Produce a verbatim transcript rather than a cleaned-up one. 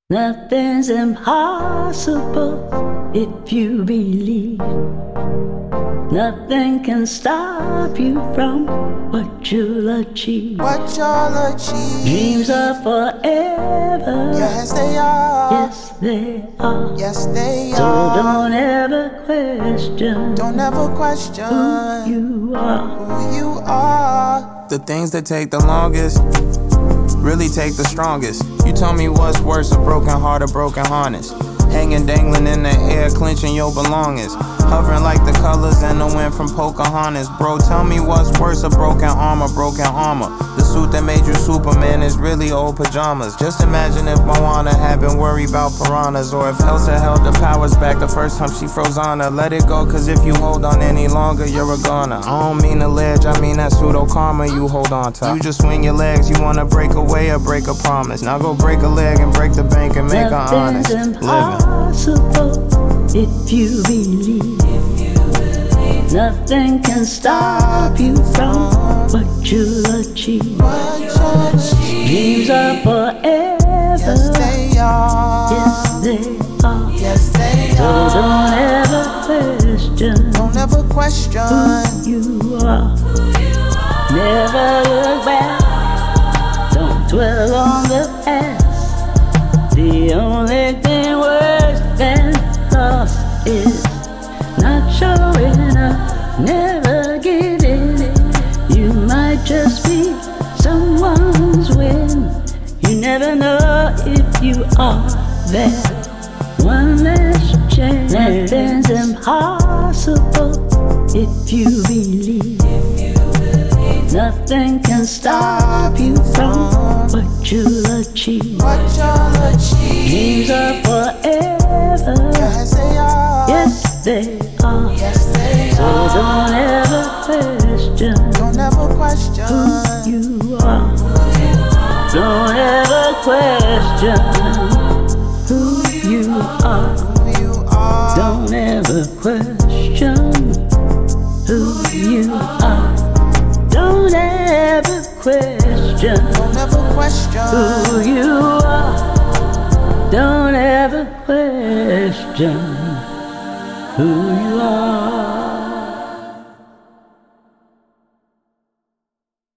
Nothing's impossible if you believe. Nothing can stop you from what you'll achieve. What you'll achieve. Dreams are forever. Yes, they are. Yes, they are. Yes, they so are. So don't ever question. Don't ever question who you are. Who you are. The things that take the longest really take the strongest. You tell me what's worse, a broken heart or broken harness. Hanging, dangling in the air, clenching your belongings. Hovering like the colors in the wind from Pocahontas. Bro, tell me what's worse, a broken arm or broken armor. The suit that made you Superman is really old pajamas. Just imagine if Moana had been worried about piranhas, or if Elsa held the powers back the first time she froze on her. Let it go, cause if you hold on any longer, you're a goner. I don't mean the ledge, I mean that pseudo karma you hold on to. You just swing your legs, you wanna break away or break a promise. Now go break a leg and break the bank and make her honest. Nothing's impossible if you believe. Nothing can stop you from what you'll achieve. Dreams are forever. Yes, they are. Yes, they are. Yes, they so are. So don't ever question. Don't ever question who you are. Never look back. Don't dwell on the past. The only thing worse than loss is not showing up, never giving it. You might just be someone's win. You never know if you are there. One last chance. Nothing's impossible if you believe. Nothing can stop you from what you'll achieve. What you'll achieve. Dreams are forever. Yes, they are. Yes, they are. Yes, they so are. So don't ever question. Don't ever question who you are. Don't ever question who you are. Who you are. Don't ever question who you are. Don't ever question. Don't ever question who you are. Don't ever question who you are.